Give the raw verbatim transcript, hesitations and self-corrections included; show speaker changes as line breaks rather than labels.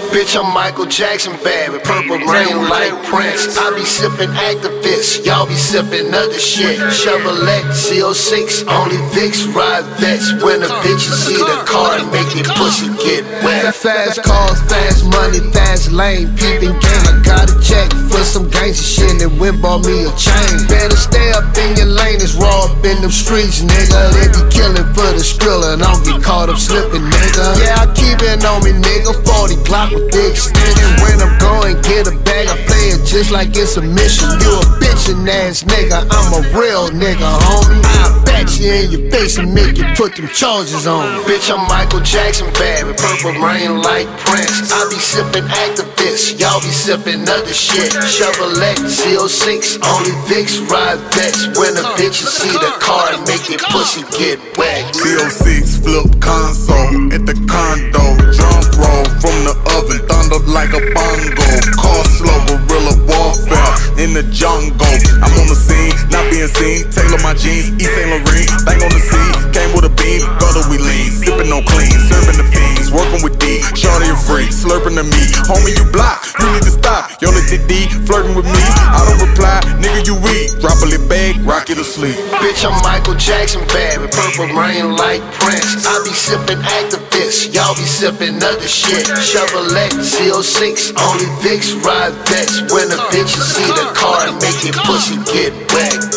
Bitch, I'm Michael Jackson bad with purple rain like Prince. I be sippin' Actavis, y'all be sippin' other shit. Chevrolet C oh six, only Vicks ride vets. When a bitch see the car and make your pussy get wet. Fast cars, fast money, fast lane, peeping game. I got a check for some gangsta shit and went bought me a chain. Better stay up in your lane, it's raw up in them streets, nigga. They be killing for the skrilla and I don't get caught up slipping, nigga. Yeah, I keep it on me, nigga. forty Glock with the extension. When I'm going get a bag, I play it just like it's a mission. You a bitchin' ass nigga, I'm a real nigga, homie. I bet you in your face and make you put them charges on me. Bitch, I'm Michael Jackson bad with purple rain like Prince. I be sippin' Actavis, y'all be sippin' other shit. Chevrolet C oh six, only Vicks ride vets. When a bitch see the car and make your pussy get wet.
C oh six flip console at the condo, drum roll from the oven, thunder like a bongo. Car slow, guerrilla warfare in the jungle. I'm on the scene, not being seen. Tailor my jeans, East Saint Laurent, bang on the scene. Came with a beam, brother we lean, sipping on clean, serving the fiends, working with D. Shorty a freak, slurping to me. Homie, you block, you need to stop. Yo, let the D flirting with me. I don't reply, nigga, you weak. Drop a little bag, rock it to sleep.
Bitch, I'm Michael Jackson bad with purple rain like Prince. I be sippin' Actavis, y'all be sippin' other shit. Chevrolet C oh six, only Vicks ride vets. When a bitch see the car and make your pussy get wet.